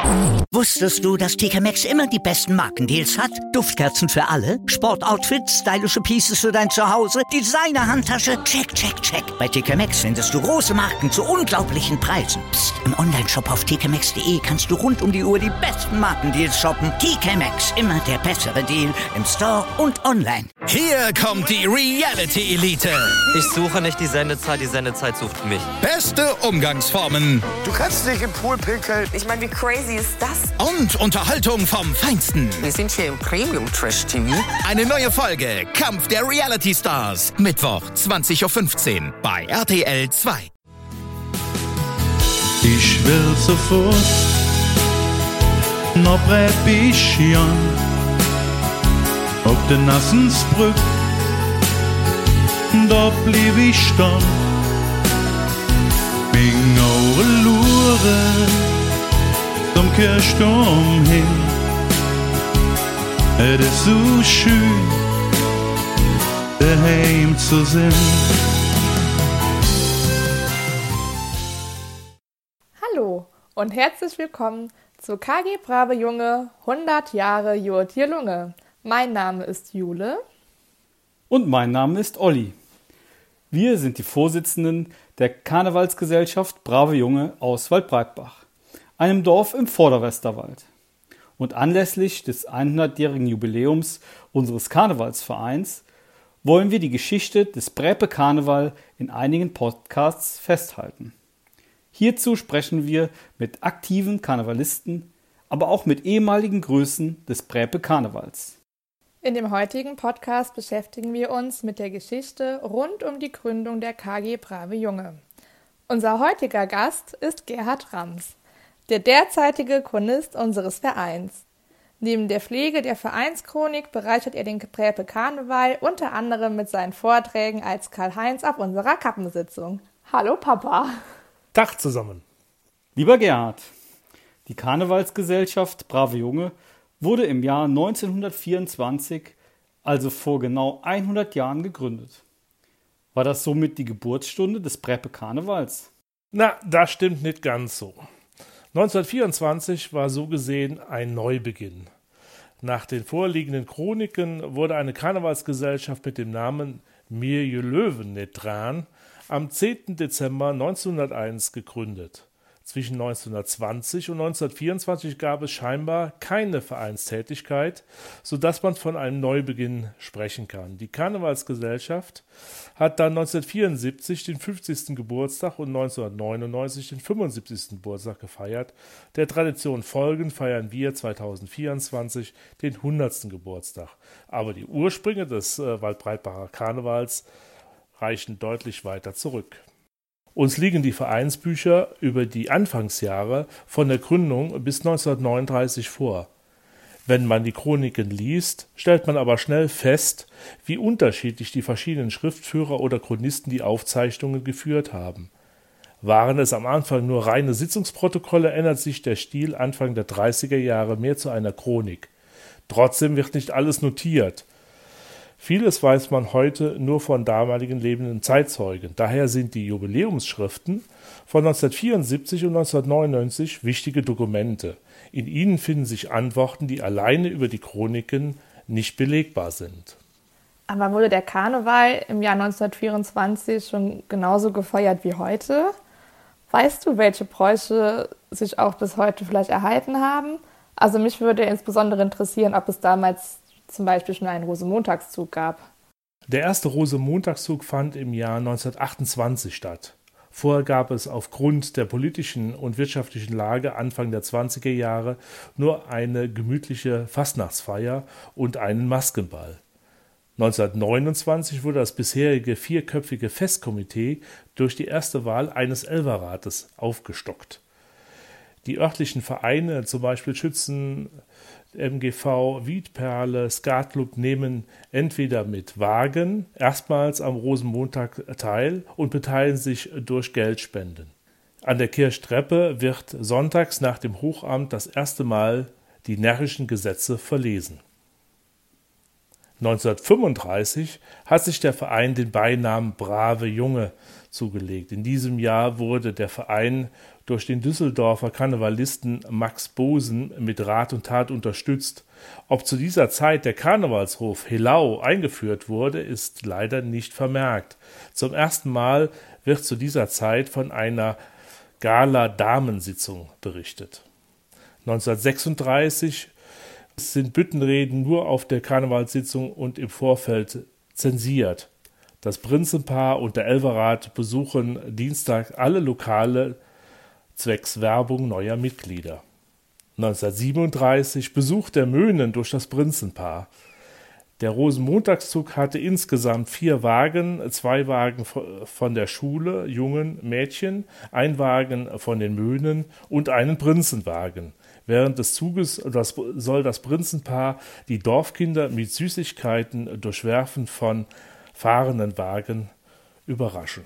Wusstest du, dass TK Maxx immer die besten Markendeals hat? Duftkerzen für alle, Sportoutfits, stylische Pieces für dein Zuhause, Designer-Handtasche, check, check, check. Bei TK Maxx findest du große Marken zu unglaublichen Preisen. Psst. Im Onlineshop auf tkmaxx.de kannst du rund um die Uhr die besten Markendeals shoppen. TK Maxx, immer der bessere Deal im Store und online. Hier kommt die Reality Elite. Ich suche nicht die Sendezeit sucht mich. Beste Umgangsformen. Du kannst nicht im Pool pinkeln. Ich meine, wie crazy ist das? Und Unterhaltung vom Feinsten. Wir sind hier im Premium-Trash-TV. Eine neue Folge Kampf der Reality Stars. Mittwoch, 20.15 Uhr bei RTL 2. Ich will zu Fuß noch Bräbischjan auf der Nassensbrück. Da blieb ich stehen, wegen eure Lure zum Kirchturm hin. Es ist so schön, daheim zu sein. Hallo und herzlich willkommen zu KG Brave Junge 100 Jahre Jurt hier Lunge. Mein Name ist Jule. Und mein Name ist Olli. Wir sind die Vorsitzenden der Karnevalsgesellschaft Brave Junge aus Waldbreitbach, einem Dorf im Vorderwesterwald. Und anlässlich des 100-jährigen Jubiläums unseres Karnevalsvereins wollen wir die Geschichte des Bräpe Karneval in einigen Podcasts festhalten. Hierzu sprechen wir mit aktiven Karnevalisten, aber auch mit ehemaligen Größen des Bräpe Karnevals. In dem heutigen Podcast beschäftigen wir uns mit der Geschichte rund um die Gründung der KG Brave Junge. Unser heutiger Gast ist Gerhard Rams, der derzeitige Chronist unseres Vereins. Neben der Pflege der Vereinschronik bereichert er den Bräpe Karneval unter anderem mit seinen Vorträgen als Karl-Heinz auf unserer Kappensitzung. Hallo Papa! Tag zusammen! Lieber Gerhard, die Karnevalsgesellschaft Brave Junge wurde im Jahr 1924, also vor genau 100 Jahren, gegründet. War das somit die Geburtsstunde des Bräpe Karnevals? Na, das stimmt nicht ganz so. 1924 war so gesehen ein Neubeginn. Nach den vorliegenden Chroniken wurde eine Karnevalsgesellschaft mit dem Namen Mirje Löwen-Netran am 10. Dezember 1901 gegründet. Zwischen 1920 und 1924 gab es scheinbar keine Vereinstätigkeit, sodass man von einem Neubeginn sprechen kann. Die Karnevalsgesellschaft hat dann 1974 den 50. Geburtstag und 1999 den 75. Geburtstag gefeiert. Der Tradition folgend feiern wir 2024 den 100. Geburtstag. Aber die Ursprünge des Waldbreitbacher Karnevals reichen deutlich weiter zurück. Uns liegen die Vereinsbücher über die Anfangsjahre von der Gründung bis 1939 vor. Wenn man die Chroniken liest, stellt man aber schnell fest, wie unterschiedlich die verschiedenen Schriftführer oder Chronisten die Aufzeichnungen geführt haben. Waren es am Anfang nur reine Sitzungsprotokolle, ändert sich der Stil Anfang der 30er Jahre mehr zu einer Chronik. Trotzdem wird nicht alles notiert. Vieles weiß man heute nur von damaligen lebenden Zeitzeugen. Daher sind die Jubiläumsschriften von 1974 und 1999 wichtige Dokumente. In ihnen finden sich Antworten, die alleine über die Chroniken nicht belegbar sind. Aber wurde der Karneval im Jahr 1924 schon genauso gefeiert wie heute? Weißt du, welche Bräuche sich auch bis heute vielleicht erhalten haben? Also mich würde insbesondere interessieren, ob es damals zum Beispiel schon einen Rosenmontagszug gab. Der erste Rosenmontagszug fand im Jahr 1928 statt. Vorher gab es aufgrund der politischen und wirtschaftlichen Lage Anfang der 20er Jahre nur eine gemütliche Fastnachtsfeier und einen Maskenball. 1929 wurde das bisherige vierköpfige Festkomitee durch die erste Wahl eines Elferrates aufgestockt. Die örtlichen Vereine, zum Beispiel Schützen, MGV, Wiedperle, Skatclub, nehmen entweder mit Wagen erstmals am Rosenmontag teil und beteiligen sich durch Geldspenden. An der Kirchtreppe wird sonntags nach dem Hochamt das erste Mal die närrischen Gesetze verlesen. 1935 hat sich der Verein den Beinamen Brave Junge zugelegt. In diesem Jahr wurde der Verein durch den Düsseldorfer Karnevalisten Max Bosen mit Rat und Tat unterstützt. Ob zu dieser Zeit der Karnevalshof Helau eingeführt wurde, ist leider nicht vermerkt. Zum ersten Mal wird zu dieser Zeit von einer Gala-Damensitzung berichtet. 1936 sind Büttenreden nur auf der Karnevalssitzung und im Vorfeld zensiert. Das Prinzenpaar und der Elverrat besuchen Dienstag alle Lokale zwecks Werbung neuer Mitglieder. 1937 Besuch der Möhnen durch das Prinzenpaar. Der Rosenmontagszug hatte insgesamt 4 Wagen, 2 Wagen von der Schule, Jungen, Mädchen, 1 Wagen von den Möhnen und einen Prinzenwagen. Während des Zuges soll das Prinzenpaar die Dorfkinder mit Süßigkeiten durch Werfen von fahrenden Wagen überraschen.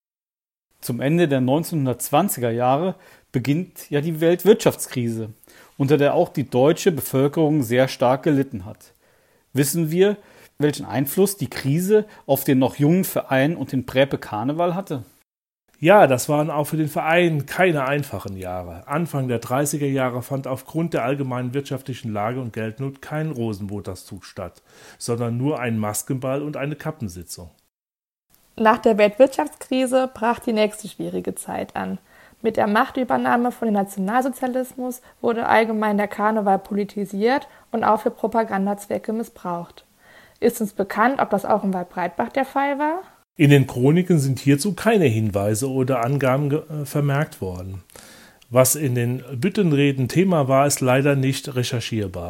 Zum Ende der 1920er Jahre beginnt ja die Weltwirtschaftskrise, unter der auch die deutsche Bevölkerung sehr stark gelitten hat. Wissen wir, welchen Einfluss die Krise auf den noch jungen Verein und den Präpe Karneval hatte? Ja, das waren auch für den Verein keine einfachen Jahre. Anfang der 30er Jahre fand aufgrund der allgemeinen wirtschaftlichen Lage und Geldnot kein Rosenmontagszug statt, sondern nur ein Maskenball und eine Kappensitzung. Nach der Weltwirtschaftskrise brach die nächste schwierige Zeit an. Mit der Machtübernahme von dem Nationalsozialismus wurde allgemein der Karneval politisiert und auch für Propagandazwecke missbraucht. Ist uns bekannt, ob das auch in Waldbreitbach der Fall war? In den Chroniken sind hierzu keine Hinweise oder Angaben vermerkt worden. Was in den Büttenreden Thema war, ist leider nicht recherchierbar.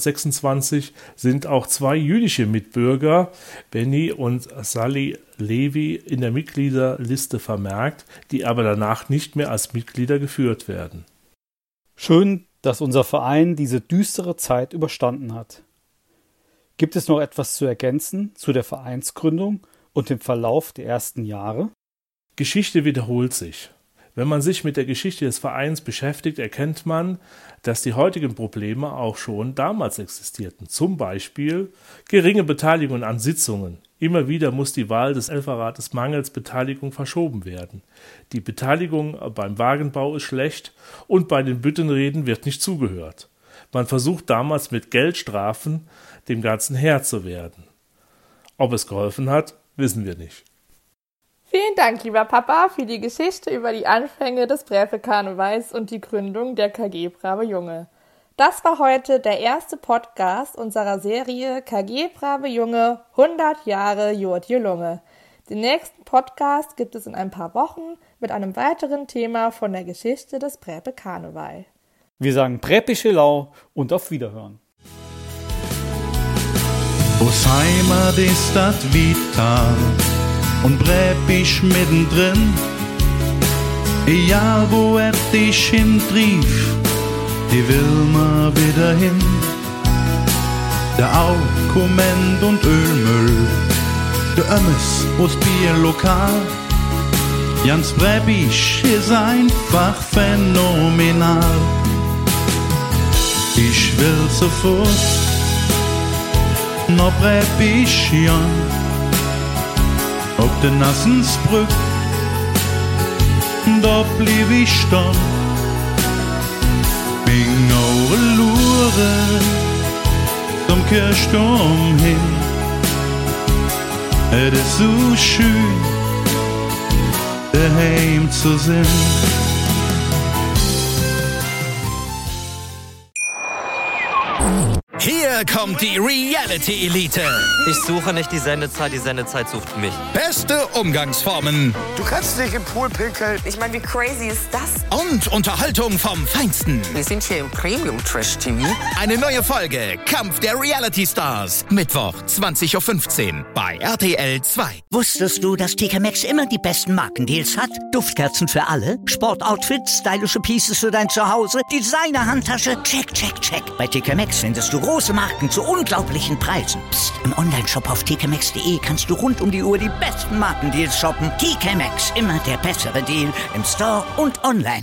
1926 sind auch 2 jüdische Mitbürger, Benny und Sally Levy, in der Mitgliederliste vermerkt, die aber danach nicht mehr als Mitglieder geführt werden. Schön, dass unser Verein diese düstere Zeit überstanden hat. Gibt es noch etwas zu ergänzen zu der Vereinsgründung und dem Verlauf der ersten Jahre? Geschichte wiederholt sich. Wenn man sich mit der Geschichte des Vereins beschäftigt, erkennt man, dass die heutigen Probleme auch schon damals existierten. Zum Beispiel geringe Beteiligung an Sitzungen. Immer wieder muss die Wahl des Elferrates mangels Beteiligung verschoben werden. Die Beteiligung beim Wagenbau ist schlecht und bei den Büttenreden wird nicht zugehört. Man versucht damals mit Geldstrafen dem Ganzen Herr zu werden. Ob es geholfen hat, wissen wir nicht. Vielen Dank, lieber Papa, für die Geschichte über die Anfänge des Präpe-Karnevals und die Gründung der KG Brave Junge. Das war heute der erste Podcast unserer Serie KG Brave Junge 100 Jahre Jodje Lunge. Den nächsten Podcast gibt es in ein paar Wochen mit einem weiteren Thema von der Geschichte des Präpe-Karneval. Wir sagen Präpische Lau und auf Wiederhören. Aus Heimat ist das vital und Präpisch mittendrin. Egal wo dich hintrief, die will mal wieder hin. Der Aukoment und Ölmüll, der Ömmes aus Bierlokal. Ganz Präpisch ist einfach phänomenal. Ich will sofort noch Präpisch jan. Op de Nassensbrück, da blieb ich stehen. Bin eure Lure zum Kirchturm hin. Es ist so schön, daheim zu sein. Hier kommt die Reality Elite. Ich suche nicht die Sendezeit sucht mich. Beste Umgangsformen Du kannst nicht im Pool pinkeln. Ich meine, wie crazy ist das? und Unterhaltung vom Feinsten. Wir sind hier im Premium Trash TV. Eine neue Folge Kampf der Reality Stars. Mittwoch 20:15 Uhr bei RTL 2. Wusstest du, dass TK Maxx immer die besten Markendeals hat? Duftkerzen für alle, Sportoutfits, stylische Pieces für dein Zuhause, Designer-Handtasche, check, check, check. Bei TK Maxx findest du große Marken zu unglaublichen Preisen. Psst. Im Onlineshop auf tkmaxx.de kannst du rund um die Uhr die besten Markendeals shoppen. TK Maxx, immer der bessere Deal im Store und online.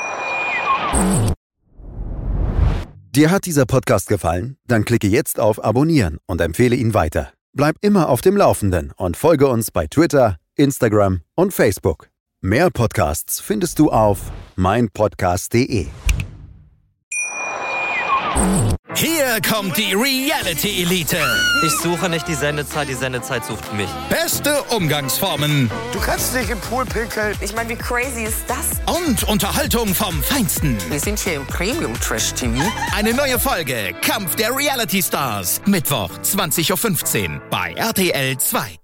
Dir hat dieser Podcast gefallen? Dann klicke jetzt auf Abonnieren und empfehle ihn weiter. Bleib immer auf dem Laufenden und folge uns bei Twitter, Instagram und Facebook. Mehr Podcasts findest du auf meinpodcast.de. Hier kommt die Reality Elite. Ich suche nicht die Sendezeit sucht mich. Beste Umgangsformen Du kannst nicht im Pool pinkeln. Ich meine, wie crazy ist das? und Unterhaltung vom Feinsten. Wir sind hier im Premium Trash TV. Eine neue Folge Kampf der Reality Stars. Mittwoch 20:15 Uhr bei RTL 2.